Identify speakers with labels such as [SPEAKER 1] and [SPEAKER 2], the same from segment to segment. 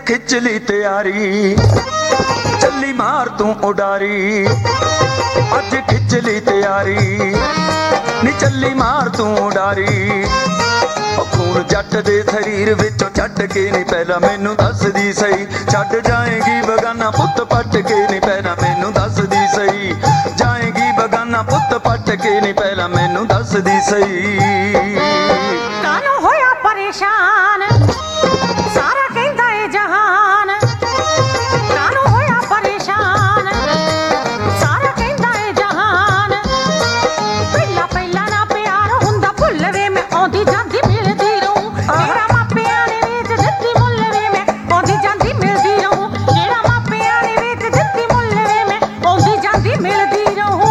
[SPEAKER 1] खिच ली तैयारी चली मार तू उडारी अज खिच ली तैयारी नी चली मार तू उडारी खून जट दे शरीर विचों छड्ड के नी पहला मैनू दसदी सही छड्ड जाएगी बगाना पुत पट के नी पहला मैनू दसदी सही जाएगी बगाना पुत पट के नी पहला मैनू दसदी सही
[SPEAKER 2] कानू होया परेशान सारा कहंदा ए जहान कानू होया परेशान सारा कहंदा ए जहान पहला पहला ना प्यार हुंदा भुल वे मैं आंदी जांदी मिलदी रहूं जेड़ा मापियां ने वेच दित्ती मुल वे मैं आंदी जांदी मिलदी रहूं जेड़ा मापियां ने वेच दित्ती मुल वे मैं आंदी जांदी मिलदी रहूं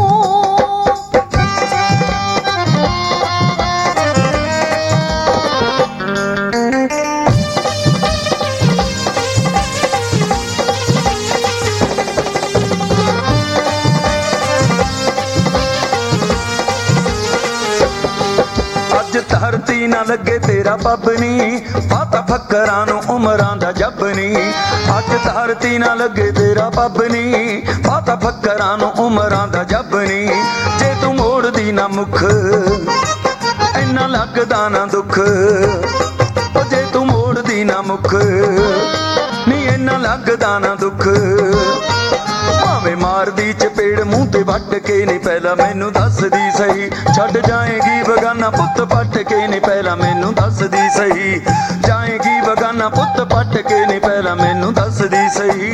[SPEAKER 1] धरती ना लगे तेरा पब नी पाता फकरां नूं उमरां दा जब नी अज धरती ना लगे तेरा पब नी पाता फकरां नूं उमरां दा जब नी जे तू मोड़ दी ना मुख इन्ना लगदा ना दुख ओ जे तू मोड़ दी ना मुख नी इन्ना लगदा ना दुख भावें मार दी चपेड़ मूंह ते वट के नी पहला मैनू दसदी सही छड्ड जाएगी बगाना पुत पट के नी पहला मैनू दसदी सही जाएगी बगाना पुत पट के नी पहला मैनू दसदी सही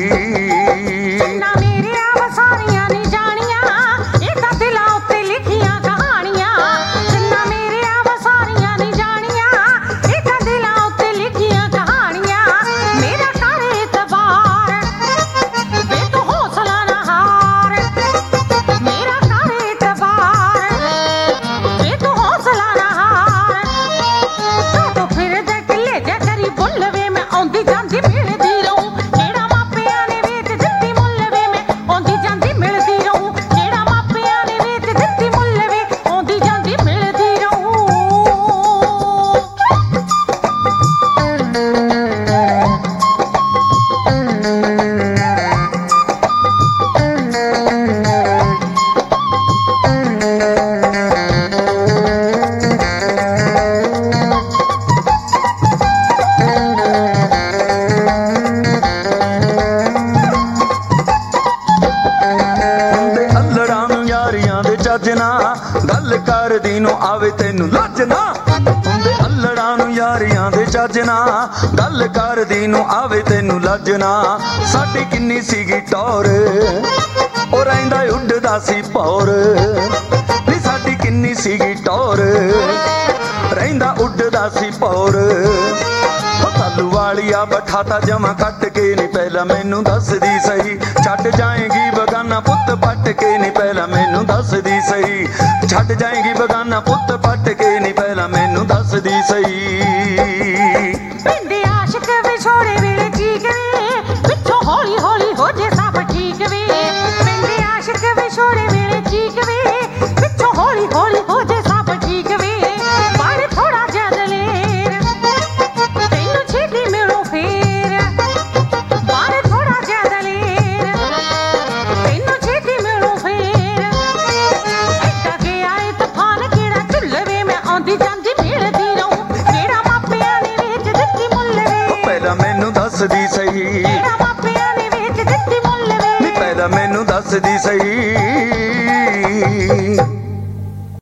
[SPEAKER 2] ना मेरे आव सारियां नी जानियां ये तां दिलां उत्ते लिखियां कहानियां जिन्ना मेरे आव सारियां नी जानियां ये तां दिलां उत्ते लिखियां कहानियां मेरा कर एतबार वे तू हौसला ना हार मेरा कर एतबार वे तू हौसला ना हार तो फिर दे किले जे करी बुल वे मैं आंदी जांदी मिलदी रहूं जेड़ा मापियां ने वेच दित्ती मुल वे मैं आंदी जांदी मिलदी रहूं जेड़ा मापियां ने वेच दित्ती मुल वे आंदी जांदी मिलदी रहूं
[SPEAKER 1] ਹੁੰਦੇ ਅੱਲੜਾਂ ਨੂੰ ਯਾਰੀਆਂ ਦੇ ਚੱਜਣਾ ਗੱਲ ਕਰਦੀ ਨੂੰ ਆਵੇ ਤੈਨੂੰ ਲੱਜਣਾ ਹੁੰਦੇ ਅੱਲੜਾਂ ਨੂੰ ਯਾਰੀਆਂ ਦੇ ਚੱਜਣਾ ਗੱਲ ਕਰਦੀ ਨੂੰ ਆਵੇ ਤੈਨੂੰ ਲੱਜਣਾ ਸਾਡੀ ਕਿੰਨੀ ਸੀਗੀ ਟੌਰ ਉਹ ਰਹਿੰਦਾ ਉੱਡਦਾ ਸੀ ਪੌਰ ਨੀ ਸਾਡੀ ਕਿੰਨੀ ਸੀਗੀ ਟੌਰ ਰਹਿੰਦਾ ਉੱਡਦਾ ਸੀ ਪੌਰ तालू वालिया बठाता जमा कट के नी पहला मैनू दसदी सही छड्ड जाएगी बगाना पुत पट के नी पहला मैनू दसदी सही छड्ड जाएगी बगाना पुत पट के नी पहला मैनू दसदी सही
[SPEAKER 2] पिंडे आशिक विछोड़े वेले चीक वे पिछों हौली हौली हो जे सब ठीक वे पिंडे आशिक विछोड़े वेले चीक वे पिछों हौली हौली हो जे सब ठीक वे पर थोड़ा जिहा दलेर तैनू छेती मिलूं फेर पर थोड़ा जिहा दलेर तैनू छेती मिलूं फेर ऐडा गया ए तूफान केड़ा झुल वे मैं आंदी जांदी मिलदी रहूं जेड़ा मापियां ने वेच दित्ती मुल वे
[SPEAKER 1] पहला मैनू दसदी सही
[SPEAKER 2] जेड़ा मापियां ने वेच दित्ती मुल वे
[SPEAKER 1] नी पहला मैनू दसदी सही